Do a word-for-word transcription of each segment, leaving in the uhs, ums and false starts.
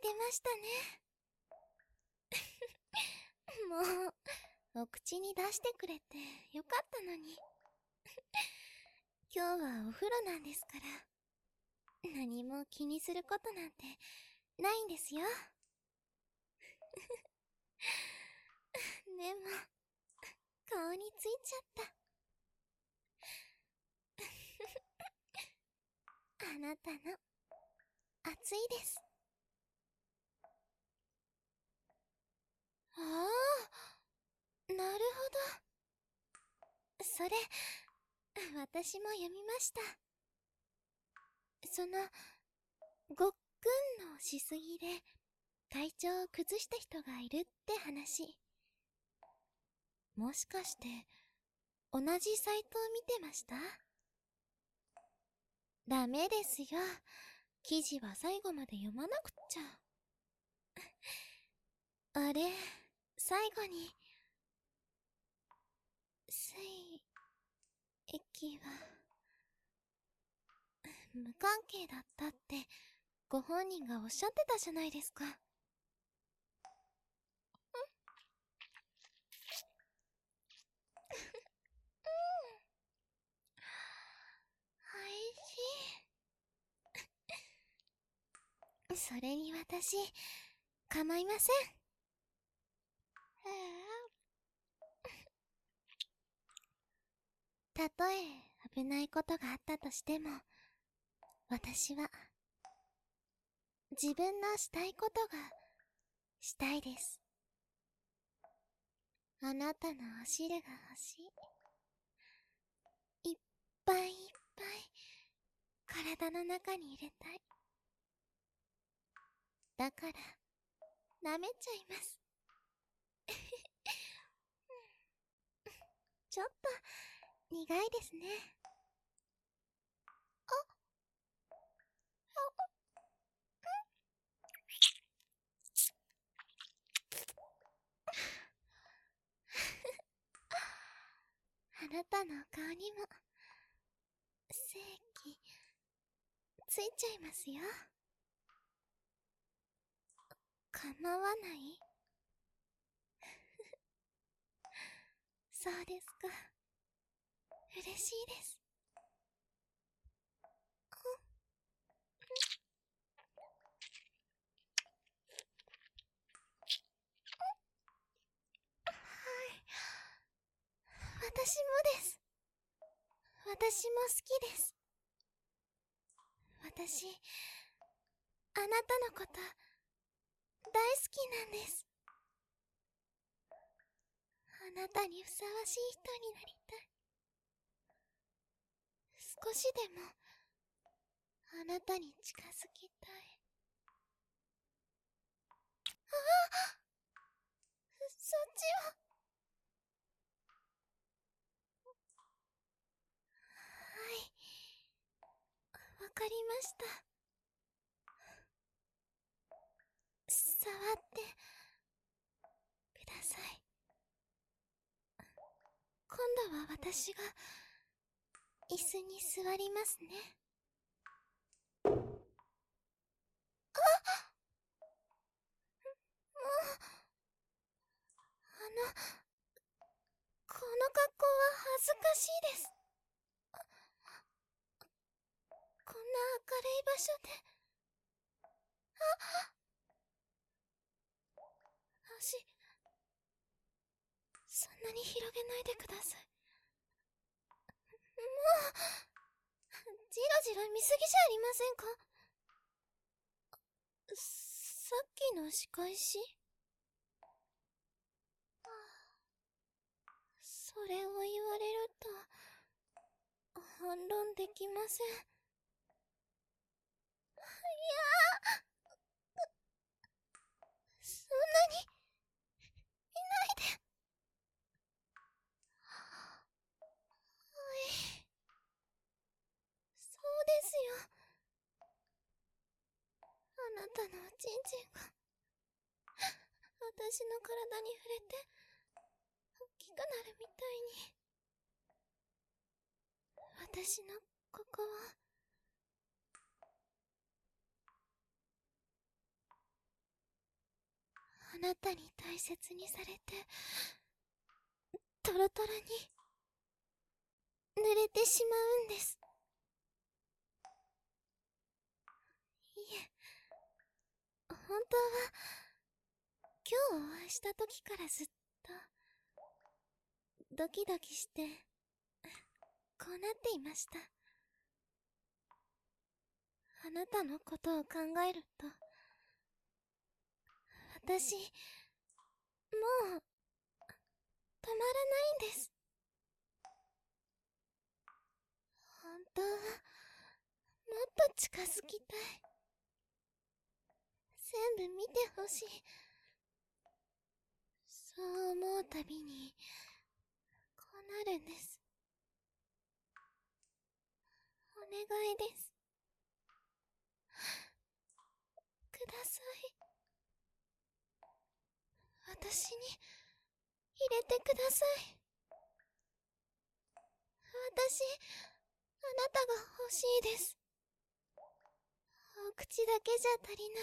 出ましたね。もう、お口に出してくれてよかったのに。今日はお風呂なんですから、何も気にすることなんてないんですよ。でも、顔についちゃった。あなたの、熱いです。ああ、なるほど。それ、私も読みました。その、ごっくんのしすぎで、体調を崩した人がいるって話。もしかして、同じサイトを見てました？ダメですよ。記事は最後まで読まなくっちゃ。あれ、最後に、水液は、無関係だったって、ご本人がおっしゃってたじゃないですか。おいしい。それに私、構いません。たとえ危ないことがあったとしても、私は、自分のしたいことが、したいです。あなたのお汁が欲しい。いっぱいいっぱい、体の中に入れたい。だから、舐めちゃいます。ちょっと、苦いですね。あ、あなたの顔にも、精液、ついちゃいますよ。構わない？そうですか。嬉しいです。はい。私もです。私も好きです。私、あなたのこと、大好きなんです。あなたにふさわしい人になりたい。少しでも、あなたに近づきたい。ああ！そっちは。はい。わかりました。触ってください。今度は私が椅子に座りますね。あっ！もう、あの、この格好は恥ずかしいです。こんな明るい場所で。あっ！足、そんなに広げないでください。もう、じろじろ見すぎじゃありませんか？さっきの仕返し？それを言われると、反論できません。いやー、そんなに、いないで。おい、そうですよ。あなたのおちんちんが、私の体に触れて、大きくなるみたいに。私のここは、 あなたに大切にされて、トロトロに濡れてしまうんです。いえ、本当は、今日お会いした時からずっと、ドキドキして、こうなっていました。あなたのことを考えると、私、もう、止まらないんです。本当は、もっと近づきたい。全部見てほしい。そう思うたびに、こうなるんです。お願いです。ください。私に、入れてください。私、あなたが欲しいです。お口だけじゃ足りない。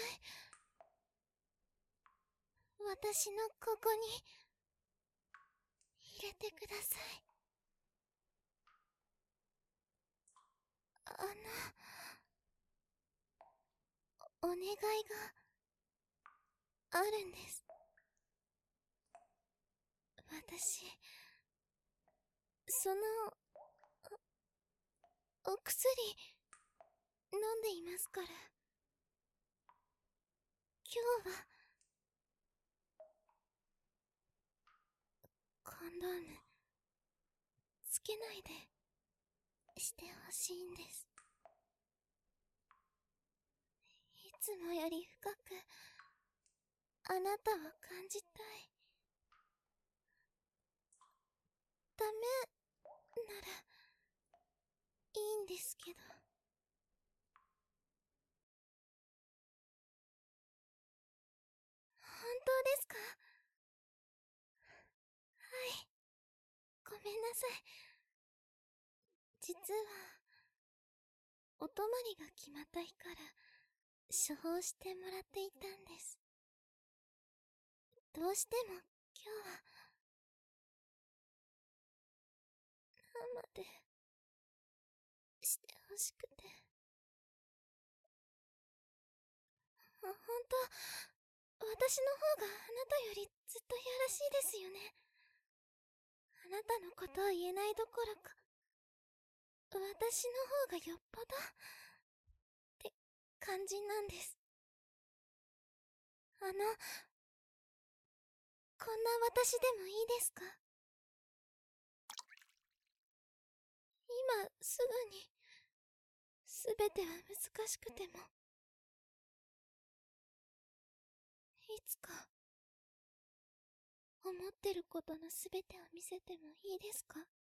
私のここに、入れてください。あの、お願いが、あるんです。私、その、お薬、飲んでいますから。今日は、コンドーム、つけないで、してほしいんです。いつもより深く、あなたを感じたい。ダメ、なら、いいんですけど。本当ですか？はい。ごめんなさい。実は、お泊まりが決まった日から、処方してもらっていたんです。どうしても、今日は、生で、してほしくて。ほ、ほんと、私の方があなたよりずっといやらしいですよね。あなたのことを言えないどころか、私の方がよっぽど、って感じなんです。あの、こんな私でもいいですか？今すぐに、すべては難しくても、いつか、思ってることのすべてを見せてもいいですか？